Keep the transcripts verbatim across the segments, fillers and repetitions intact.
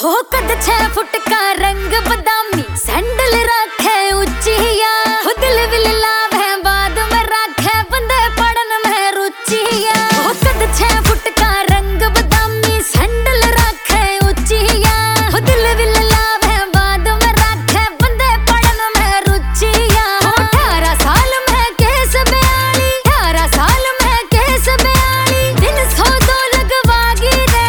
हो कद छह फुट का रंग बदामी सैंडल रखे ऊंचिया हो दिल विल लावे बाद में रखे बंदे पड़न में रुचिया हो कद छह फुट का रंग बदामी सैंडल रखे ऊंचिया हो दिल विल लावे बाद में रखे बंदे पड़न में रुचिया हो अठारह साल में केस बयाली अठारह साल में केस बयाली दिन सौ दो लगवागी रे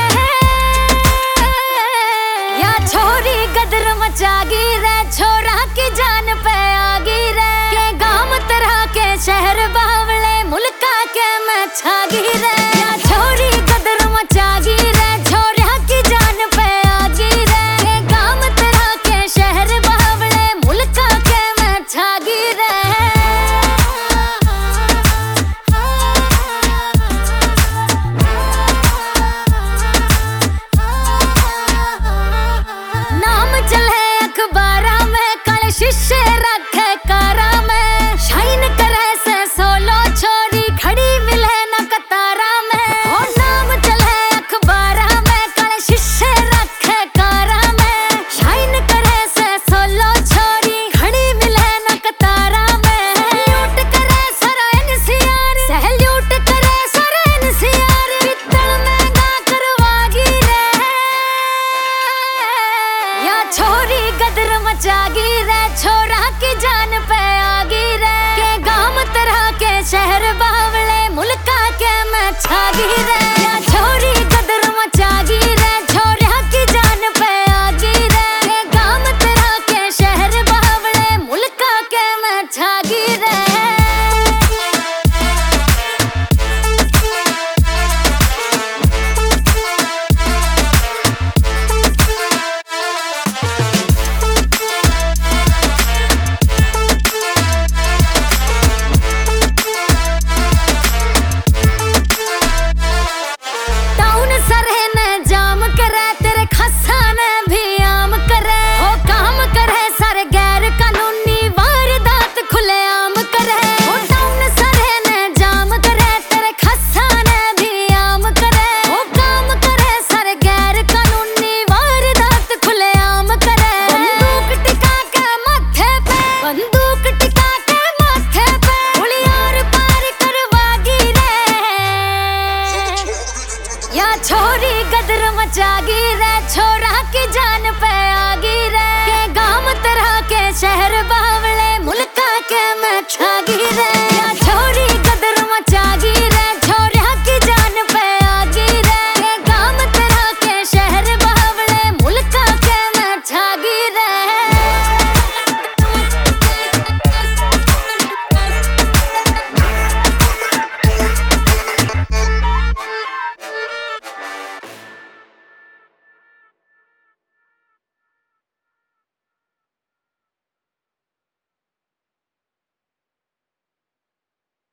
या छोरी गदर मचागी रे छोरा की जान पे आगी रे के गांव तरह के शहर बावले मुल्का के मैं छागी रे या छोरी गदर मचागी रे छोरा की जान पे आगी रे के गांव तरह के शहर बावले मुल्का के मैं छागी रे नाम चले अखबारा में कल शीशे रखे कारा में शाइन करे से सोलो छोरी खड़ी मिले न कतारा में हो नाम चले अखबारा में कल शीशे रखे कारा में शाइन करे से सोलो छोरी खड़ी मिले न कतारा में सैल्यूट करे सारा एनसीआर सैल्यूट करे सारा एनसीआर पित्तल महंगा करवागी रे या छोरी गदर मचागी रे छोरा की जान पे आगी रे के गांव तरह के शहर बावले मुल्का के मैं छागी रे या छोरी गदर मचागी रे छोरा की जान पे आगी रे के गांव तरह के शहर बावले मुल्का के मैं छागी रे टाउन सरे ने जाम करे तेरे खस्सा ने भी आम करे हो काम करे सारे गैर कानूनी वारदात खुले आम करे हो टाउन सरे ने जाम करे तेरे खस्सा ने भी आम करे हो काम करे सारे गैर कानूनी वारदात खुले आम करे बंदूक टिका के माथे पे बंदूक टिका के माथे पे उलियार पार करवागी रे या छोरी गदर मचागी रे छोरा की जान पे आगी रे के गांव तरह के शहर बावले मुल्का के मैं छागी रे।